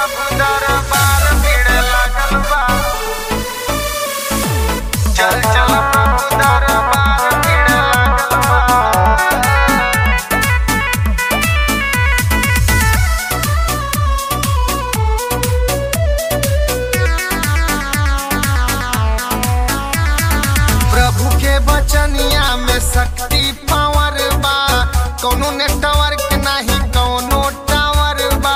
प्रभु दरबार भीड़ लागल बा। चल चल प्रभु दरबार भीड़ लागल बा। प्रभु के बचनिया में शक्ति पावर बा। कौनो नेटवर्क नहीं कौनो टावर बा।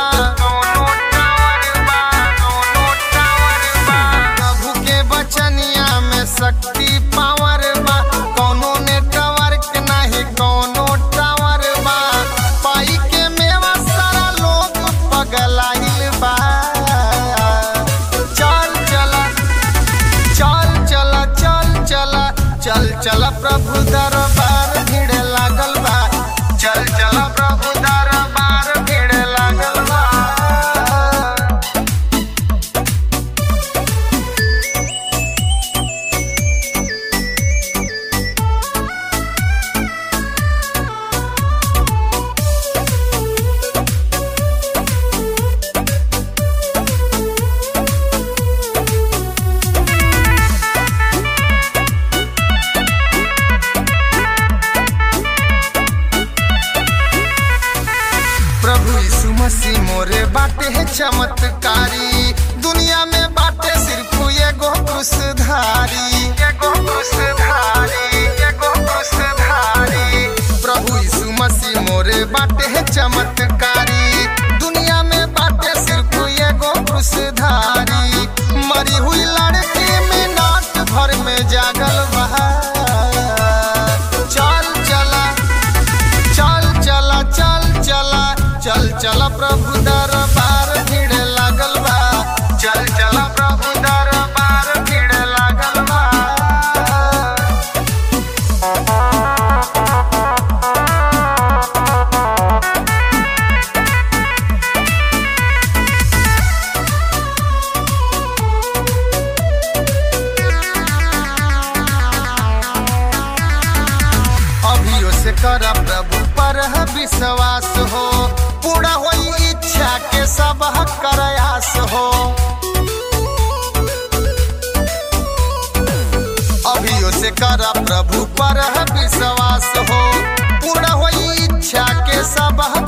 प्रभु के बचनिया में शक्ति पावर बा। कौनो नेटवर्क नहीं कौनो टावर बा। पाई के मेवा सारा लोग पगलाइल बा। चल चला चल चला चल चला चल चला प्रभु दरबार भीड़ लागल बा। चल चला प्रभु दरबार भीड़ लागल बा। प्रभु यीशु मसीह मोरे बाटे है चमत्कारी। दुनिया में बाटे सिर्फ एगो क्रूसधारी। प्रभु यीशु मसीह मोरे बाटे है चमत्कारी। दुनिया में बाटे सिर्फ एगो क्रूसधारी। मरी हुई लड़की में नाट भर में जागल बा। चल चला चल चला चल चला चल चला प्रभु दरबार भीड़ लागल बा। चल चला प्रभु दरबार भीड़ लागल बा। अभियो से करा प्रभु पर विश्वास हो। पूरा होई इच्छा के सब प्रयास हो। अभियो से करा प्रभु पर विश्वास हो। पूरा होई इच्छा के सब